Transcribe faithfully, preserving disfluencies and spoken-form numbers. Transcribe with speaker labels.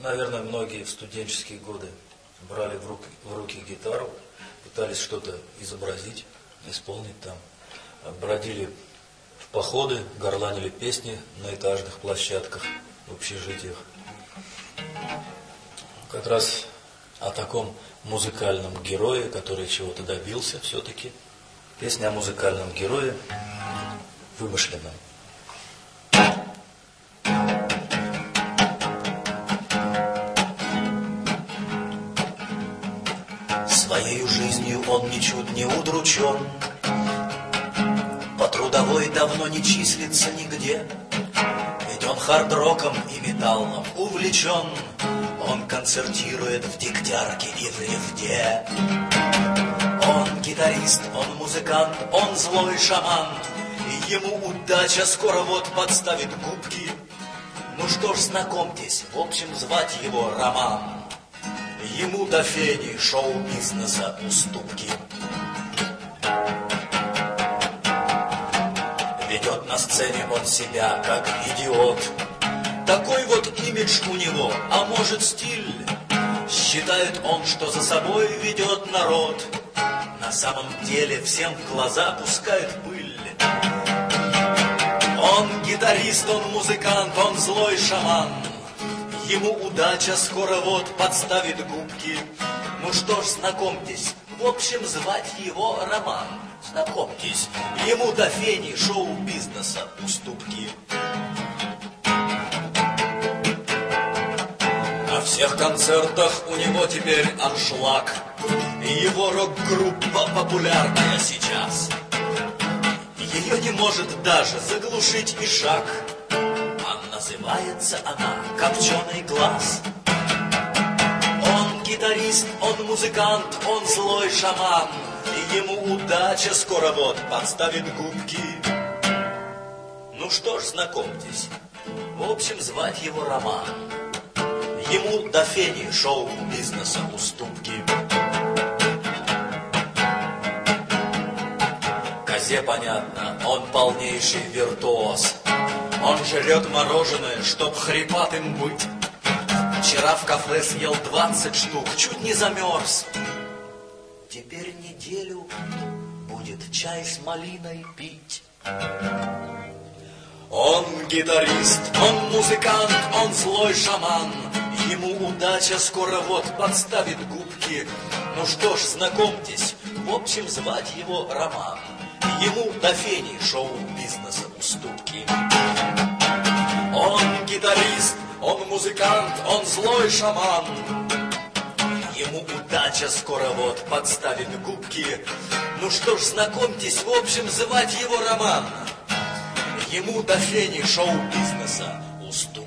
Speaker 1: наверное, многие в студенческие годы брали в руки, в руки гитару, пытались что-то изобразить, исполнить там, бродили в походы, горланили песни на этажных площадках, в общежитиях. Как раз о таком музыкальном герое, который чего-то добился все-таки. Песня о музыкальном герое вымышленном. Своею жизнью он ничуть не удручен, по трудовой давно не числится нигде. Ведь он хард-роком и металлом увлечен, он концертирует в Дегтярке и в Ревде. Он гитарист, он музыкант, он злой шаман, и ему удача скоро вот подставит губки. Ну что ж, знакомьтесь, в общем, звать его Роман. Ему до фени шоу-бизнеса уступки. Ведет на сцене он себя как идиот. Такой вот имидж у него, а может стиль. Считает он, что за собой ведет народ. На самом деле всем в глаза пускает пыль. Он гитарист, он музыкант, он злой шаман. Ему удача скоро вот подставит губки. Ну что ж, знакомьтесь, в общем, звать его Роман. Знакомьтесь, ему до фени шоу-бизнеса уступки. На всех концертах у него теперь аншлаг, и его рок-группа популярная сейчас. Ее не может даже заглушить и шаг. Называется она «Копченый глаз». Он гитарист, он музыкант, он злой шаман, и ему удача скоро вот подставит губки. Ну что ж, знакомьтесь, в общем, звать его Роман. Ему до фени шоу-бизнеса уступки. Козе понятно, он полнейший виртуоз. Он жрет мороженое, чтоб хрипатым быть. Вчера в кафе съел двадцать штук, чуть не замерз. Теперь неделю будет чай с малиной пить. Он гитарист, он музыкант, он злой шаман. Ему удача скоро вот подставит губки. Ну что ж, знакомьтесь, в общем, звать его Роман. Ему до фени шоу-бизнеса уступки. Он гитарист, он музыкант, он злой шаман. Ему удача скоро вот подставит губки. Ну что ж, знакомьтесь, в общем, звать его Роман. Ему до фени шоу-бизнеса уступки.